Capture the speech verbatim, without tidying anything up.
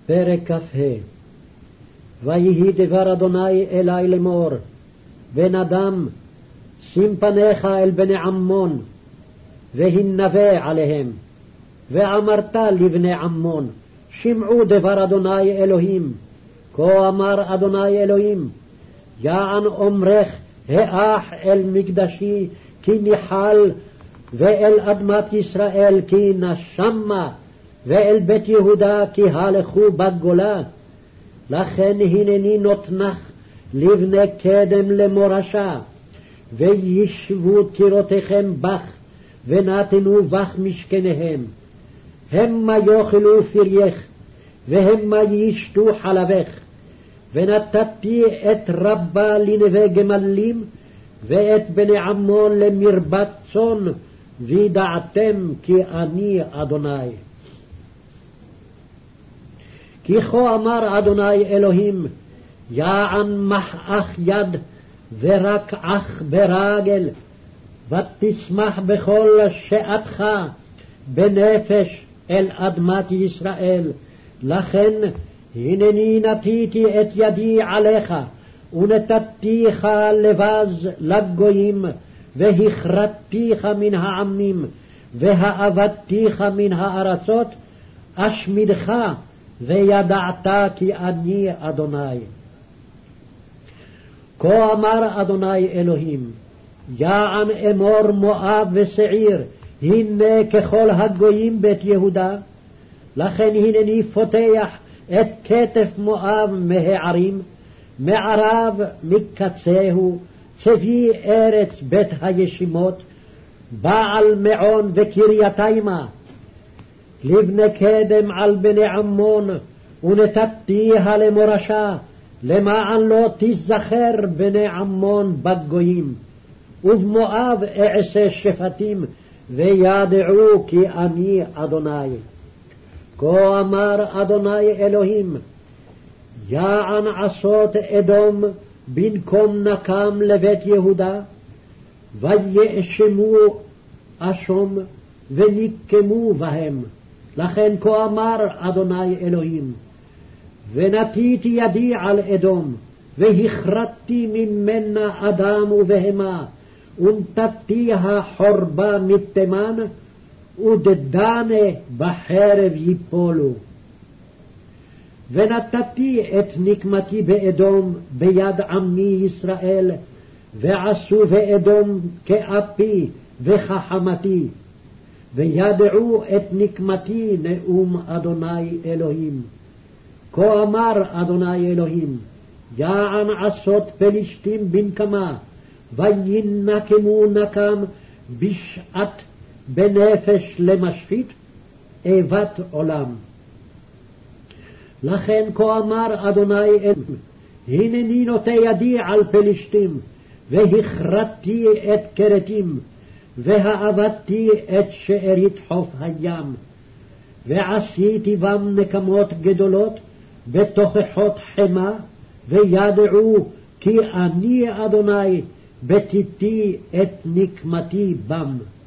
פרק כ"ה. ויהי דבר אדוני אלי לאמור, בן אדם, שים פניך אל בני עמון, והנבא עליהם, ואמרת לבני עמון, שמעו דבר אדוני אלוהים. כה אמר אדוני אלוהים, יען אומרך האח אל מקדשי כי ניחל, ואל אדמת ישראל כי נשמה, ואל בית יהודה כי הלכו בגולה. לכן הנני נותנך לבני קדם למורשה, וישבו טירותיכם בך, ונתנו בך משכניהם. המה יאכלו פרייך, והמה ישתו חלבך. ונתתי את רבה לנווה גמלים, ואת בני עמון למרבת צאן, וידעתם כי אני אדוני. כי כה אמר אדוני אלוהים, יען מחאך יד ורקעך ברגל, ותשמח בכל שעתך בנפש אל אדמת ישראל. לכן הנני נתתי את ידי עליך, ונתתיך לבז לגויים, והכרתתיך מן העמים, והאבדתיך מן הארצות, אשמידך, וידעת כי אני אדוני. כה אמר אדוני אלוהים, יען אמור מואב ושעיר, הנה ככל הגויים בית יהודה. לכן הנני פותח את כתף מואב מהערים, מערב מקצהו, צבי ארץ בית הישימות, בעל מעון וקרייתימה. לבני קדם על בני עמון, ונתתיה למורשה, למען לא תזכר בני עמון בגויים. ובמואב אעשה שפטים, וידעו כי אני אדוני. כה אמר אדוני אלוהים, יען עשות אדום במקום נקם לבית יהודה, ויאשמו אשום ונקמו בהם. לכן כה אמר אדוני אלוהים, ונתתי ידי על אדום, והכרתתי ממנה אדם ובהמה, ונתתיה חורבה מתימן, ודדנה בחרב ייפולו. ונתתי את נקמתי באדום ביד עמי ישראל, ועשו באדום כאפי וכחמתי, וידעו את נקמתי נאום אדוני אלוהים. כה אמר אדוני אלוהים, יען עשות פלישתים בנקמה, וינקמו נקם בשעת בנפש למשחית, איבת עולם. לכן כה אמר אדוני אלוהים, הנני נוטה ידי על פלישתים, והכרתתי את כרתים, והאבדתי את שארית חוף הים, ועשיתי בם נקמות גדולות בתוכחות חמה, וידעו כי אני אדוני בתיתי את נקמתי בם.